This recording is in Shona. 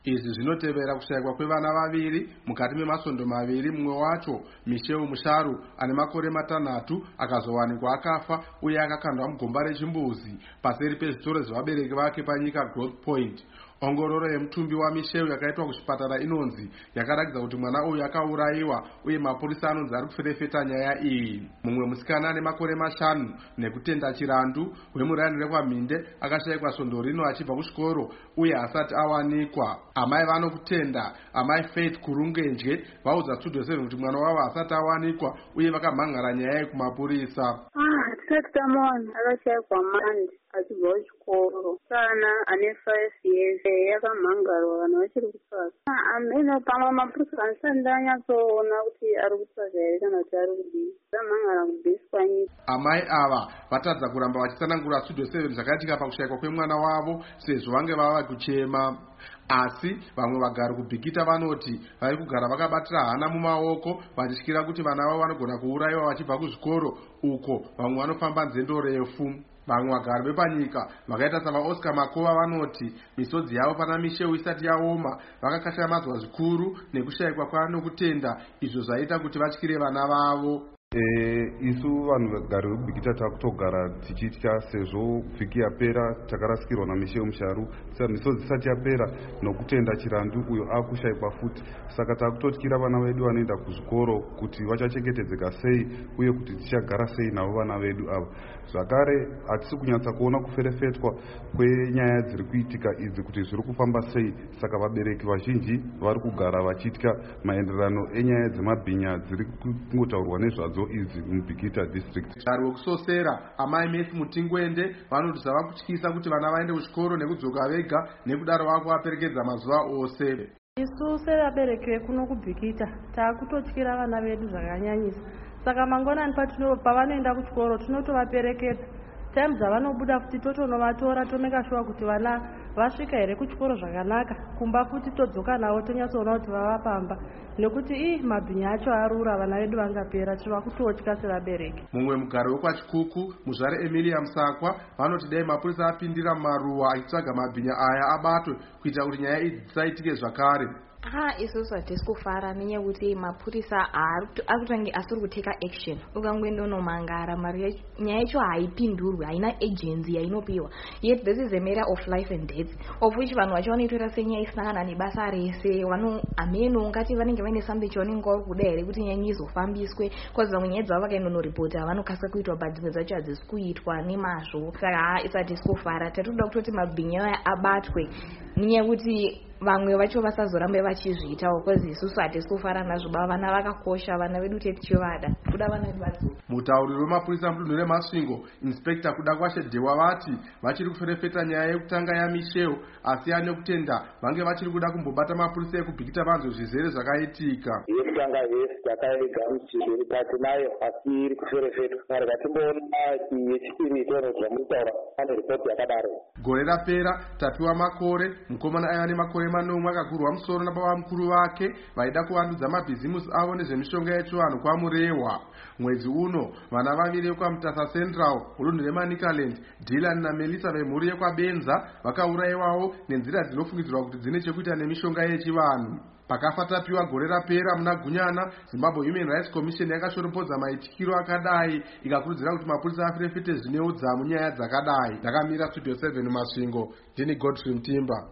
Izvi zvinotevera kushayikwa kwevana vaviri mukati memasondo maviri, mumwe wacho Michel Musharu ane makore 6 akazowanikwa akafa uye akakandwa mugomba rechimbuzi paseri pezvitoro zvevabereki vake panyika Growth Point. Ongororo yemutumbi waMichel yakaitwa kuchipatara inonzi yakaratidza kuti mwana uyu akaurayiwa uye mapurisa anonzi ari kuferefeta nyaya iyi. Mumwe musikana ane makore 5 nekutenda chirandu wemuranhire kwaMhinde akashayikwa svondo rino achibva kuchikoro uye asati awanikwa. Amai vanokutenda amai Faith Kurungenje vaudza Studio7 kuti mwana wavo asati awanikwa uye vakamhangara nyaya iyi kumapurisa. Tisati tamuwana akashayikwa Mande achibva kuchikoro. Kana ane 5 years yakamhangarwa vanhu vachiri kutsvaga. Ameno pamwe mapurisa anisati ndanyatsoona kuti ari kutsvaga here kana kuti ari kudii. Zamhangara kubviswa nyika. Amai ava vatadza kuramba vachitsanangura Studio7 zvakaitika pakushayikwa kwemwana wavo sezvo vange vava kuchema. Asi vamwe vagari kuBhikita vanoti vari kugara vakabatira hana mumaoko vachityira kuti vana vavo vanogona kuurayiwa vachibva kuzvikoro uko vamwe vanofamba nzendo refu. Vamwe vagari vepanyika vakaita savaOscar Makova vanoti misodzi yavo pana Michel isati yaoma vakakashamadzwa zvikuru nekushayikwa kwaanokutenda, izvo zvaita kuti vatyire vana vavo. Isu vanhu vagari veBhikita takutogara tichitya sezvo vhiki yapera takarasikirwa naMichel Musharu, misodzi isati yapera nokutenda chirandu uyo akushayikwa futi. Saka takutotyira vana vedu vanoenda kuzvikoro kuti vachachengetedzeka sei uye kuti tichagara sei navo vana vedu ava. Zvakare hatisi kunyatsa kuona kuferefetwa kwenyaya dziri kuitika idzi kuti zviri kufamba sei, saka vabereki vazhinji vari kugara vachitya maenderano enyaya dzemabhinya dziri kungotaurwa nezvadzo idzi muBhikita district. Ari wekusosera amai Messi Mutingwende vanoti zvava kutyisa kuti vana vaende kuchikoro nekudzoka vega nekudaro vakuvaperekedza mazuva ose. Isu sevabereki vekuno kuBhikita takutotyira vana vedu zvakanyanyisa. Saka mangwanani pavanoenda kuchikoro tinotovaperekedza. Time dzavanobuda futi totonovatora tomeka sure kuti vana vasvika here kuchikoro zvakanaka. Kumba futi todzoka navo tonyatsoona kuti vavapamba. Nekuti mabhinya acho arura vana vedu vangapera tova kutotya sevabereki. Mumwe mugari wekwachikuku muzvare Emilia Musakwa vanoti dai mapurisa apindira mumaruwa achitsvaga mabhinya aya abatwe kuita kuti nyaya idzi dzisaitike zvakare. Isusu hatisi kufara nenyaya yekuti mapurisa akutange asiri kuteka action. Ukangoenda unomangara mari nyaya yacho haipindurwi, haina agency yainopiwa. Yet this is a matter of life and death, of which vanhu vacho vanoitora senyaya isina nebasa rese. Ameno ngati vanenge vaine something chavanenge vari kuda here kuti nyaya izofambiswe, because vamwe nyaya dzavo vakaindonoripota vanokasika kuitwa but dzimwe dzacho hadzisi kuitwa nemazvo. Saka isati hatisi kufara, tatoda kutoti mabhinya aya abatwe nenyaya yekuti vamwe vacho vasazorambe vachizviitawo, because isusu hatisi kufara nazvo. Vana vakakosha, vana vedu tichivada kuda vana vedu vadzoka. Mutauriri wemapurisa mudunhu reMasvingo Inspector Kudakwashe Dhewa vati vachiri kuferefeta nyaya yekutanga yaMichel, asi ane kutenda vange vachiri kuda kumbobata mapurisa ekuBhikita vanzwe zvizere zvakaitika. Yekutanga vhesi takaiga muchiri kati nayo asi iri kuferefetwa. Saka timboona yechipiri itonodzwa mutaura ane ripoti yakadaro. Gore rapera Tapiwa Makore mukomana aya ane makore 9 akagurwa musoro nababa mukuru vake vaida kuvandudza mabhizimusi avo nezvemishonga yechivanhu kwaMurehwa. Mwedzi uno vana vaviri vekwaMutasa Central mudunhu reManicaland, Dylan naMelissa vemhuri yekwaBenza vakaurayiwawo nenzira dzinofungidzirwa kuti dzine chekuita nemishonga yechivanhu. Pakafa Tapiwa gore rapera muna Gunyana, Zimbabwe Human Rights Commission yakashoropodza maitikiro akadai ikakurudzira kuti mapurisa aferefete zvine udzamu nyaya dzakadai. Ndakamira Studio 7 Masvingo, ndini Godfrey Mtimba.